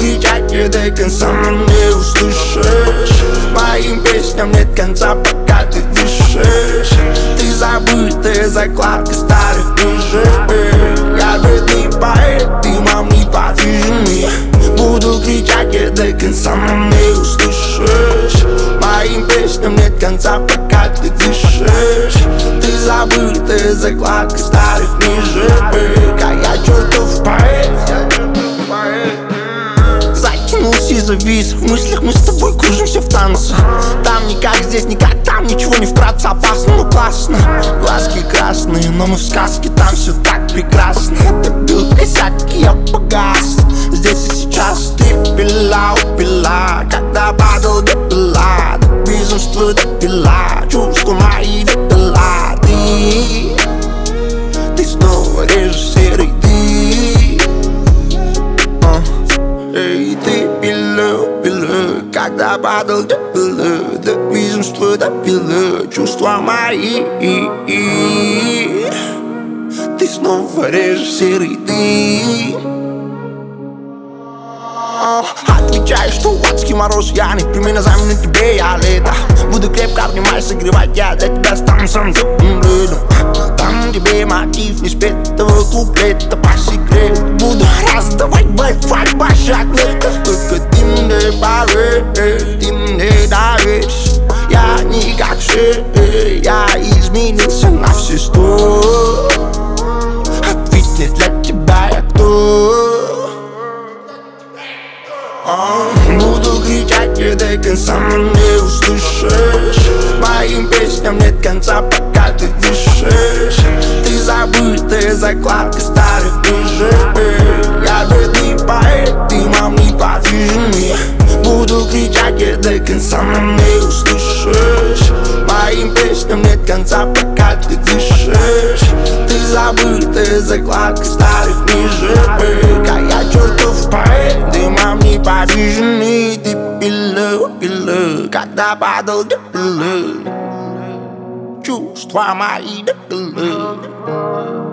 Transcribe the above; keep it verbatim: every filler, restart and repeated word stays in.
кричать не до конца, но не услышишь. Моим песням нет конца, пока ты дышишь. Ты забытая закладка старых книжек. Я бедный поэт, ты мам не подвижный. Буду кричать не до конца, но не услышишь. Моим песням нет конца, пока ты дышишь. Ты забытая закладка старых книжек. А я чертов поэт. Затянулся и завис. В мыслях мы с тобой кружимся в танце. Там никак, здесь никак, там ничего не вкратце. Опасно, но классно. Глазки красные, но мы в сказке. Там все так прекрасно. Ты бил косяк, и я погас. Здесь и сейчас ты пила, упила. Когда падал, допила. До безумства допила. Чувства мои допила. Ты, ты снова режиссер, и ты uh. Эй, ты пила, пила. Когда падал, допила. До безумства допила. Чувства мои. Ты снова режиссер, и ты отвечаешь, что адский мороз. Я не примерно заменю тебе, я лето. Буду крепко обнимать, согревать. Я для тебя стану самым теплым летом. Там тебе мотив не спетого куплета. По секрету буду раздавать Wi-Fi по шагметах. Только ты мне поверь, ты мне доверишь. Я не как все, я изменился на все сто. Ответь мне, для тебя я кто? Буду кричать не до конца, но не услышишь. Моим песням нет конца, пока ты дышишь. Ты забытая закладка старых книжек. Я бедный поэт, ты мам не подвижный. Буду кричать не до конца, но не услышишь. Моим песням нет конца, пока ты дышишь. Ты забытая закладка старых книжек. А я чертов поэт, ты мам не подвижный. Ты пила, пила, когда падал, допила. Чувства мои допила.